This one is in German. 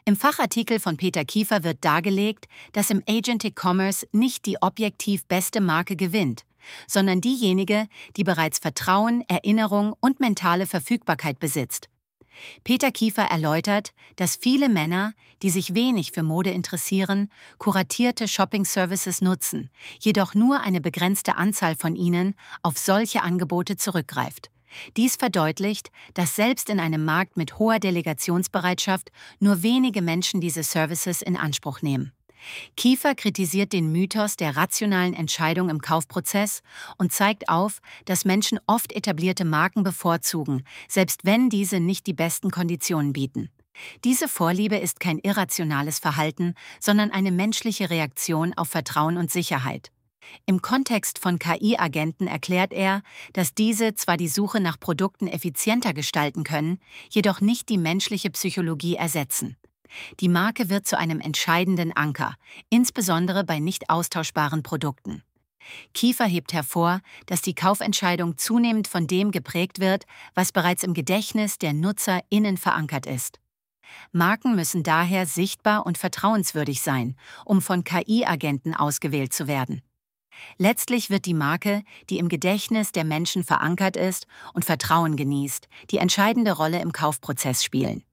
Im Fachartikel von Peter Kiefer wird dargelegt, dass im Agentic Commerce nicht die objektiv beste Marke gewinnt, sondern diejenige, die bereits Vertrauen, Erinnerung und mentale Verfügbarkeit besitzt. Peter Kiefer erläutert, dass viele Männer, die sich wenig für Mode interessieren, kuratierte Shopping-Services nutzen, jedoch nur eine begrenzte Anzahl von ihnen auf solche Angebote zurückgreift. Dies verdeutlicht, dass selbst in einem Markt mit hoher Delegationsbereitschaft nur wenige Menschen diese Services in Anspruch nehmen. Kiefer kritisiert den Mythos der rationalen Entscheidung im Kaufprozess und zeigt auf, dass Menschen oft etablierte Marken bevorzugen, selbst wenn diese nicht die besten Konditionen bieten. Diese Vorliebe ist kein irrationales Verhalten, sondern eine menschliche Reaktion auf Vertrauen und Sicherheit. Im Kontext von KI-Agenten erklärt er, dass diese zwar die Suche nach Produkten effizienter gestalten können, jedoch nicht die menschliche Psychologie ersetzen. Die Marke wird zu einem entscheidenden Anker, insbesondere bei nicht austauschbaren Produkten. Kiefer hebt hervor, dass die Kaufentscheidung zunehmend von dem geprägt wird, was bereits im Gedächtnis der NutzerInnen verankert ist. Marken müssen daher sichtbar und vertrauenswürdig sein, um von KI-Agenten ausgewählt zu werden. Letztlich wird die Marke, die im Gedächtnis der Menschen verankert ist und Vertrauen genießt, die entscheidende Rolle im Kaufprozess spielen.